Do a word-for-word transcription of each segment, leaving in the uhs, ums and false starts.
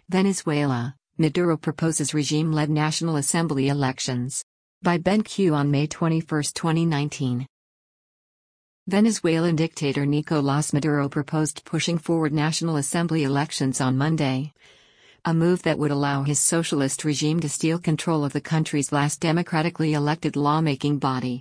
Venezuela, Maduro proposes regime-led National Assembly elections. By Ben Q on May twenty-first, twenty nineteen. Venezuelan dictator Nicolás Maduro proposed pushing forward National Assembly elections on Monday, a move that would allow his socialist regime to steal control of the country's last democratically elected lawmaking body.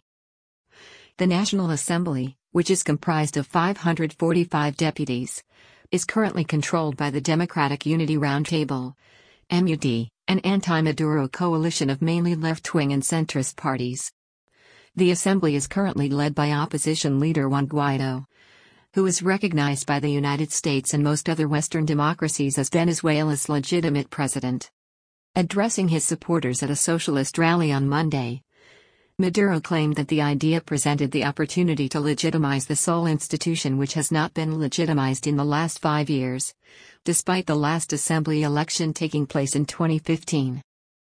The National Assembly, which is comprised of five hundred forty-five deputies, is currently controlled by the Democratic Unity Roundtable, M U D, an anti-Maduro coalition of mainly left-wing and centrist parties. The assembly is currently led by opposition leader Juan Guaido, who is recognized by the United States and most other Western democracies as Venezuela's legitimate president. Addressing his supporters at a socialist rally on Monday, Maduro claimed that the idea presented the opportunity to legitimize the sole institution which has not been legitimized in the last five years, despite the last assembly election taking place in twenty fifteen.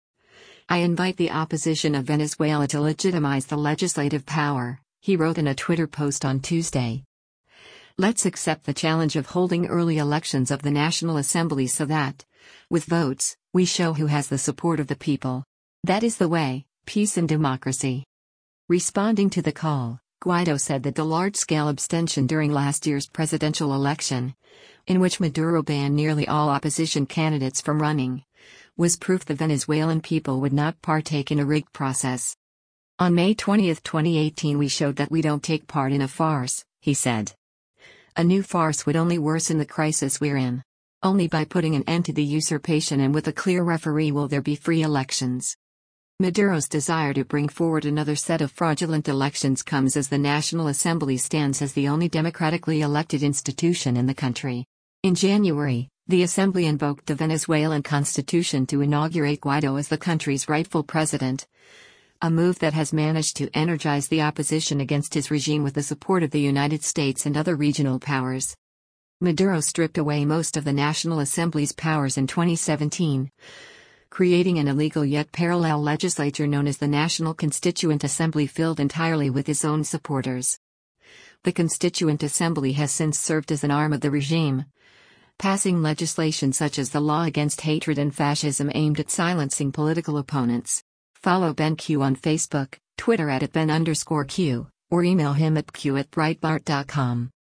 I invite the opposition of Venezuela to legitimize the legislative power, he wrote in a Twitter post on Tuesday. Let's accept the challenge of holding early elections of the National Assembly so that, with votes, we show who has the support of the people. That is the way. Peace and democracy. Responding to the call, Guaido said that the large-scale abstention during last year's presidential election, in which Maduro banned nearly all opposition candidates from running, was proof the Venezuelan people would not partake in a rigged process. On May twentieth, twenty eighteen, we showed that we don't take part in a farce, he said. A new farce would only worsen the crisis we're in. Only by putting an end to the usurpation and with a clear referee will there be free elections. Maduro's desire to bring forward another set of fraudulent elections comes as the National Assembly stands as the only democratically elected institution in the country. In January, the Assembly invoked the Venezuelan constitution to inaugurate Guaido as the country's rightful president, a move that has managed to energize the opposition against his regime with the support of the United States and other regional powers. Maduro stripped away most of the National Assembly's powers in twenty seventeen. Creating an illegal yet parallel legislature known as the National Constituent Assembly filled entirely with his own supporters. The Constituent Assembly has since served as an arm of the regime, passing legislation such as the law against hatred and fascism aimed at silencing political opponents. Follow Ben Q on Facebook, Twitter at Ben underscore Q, or email him at q at breitbart dot com.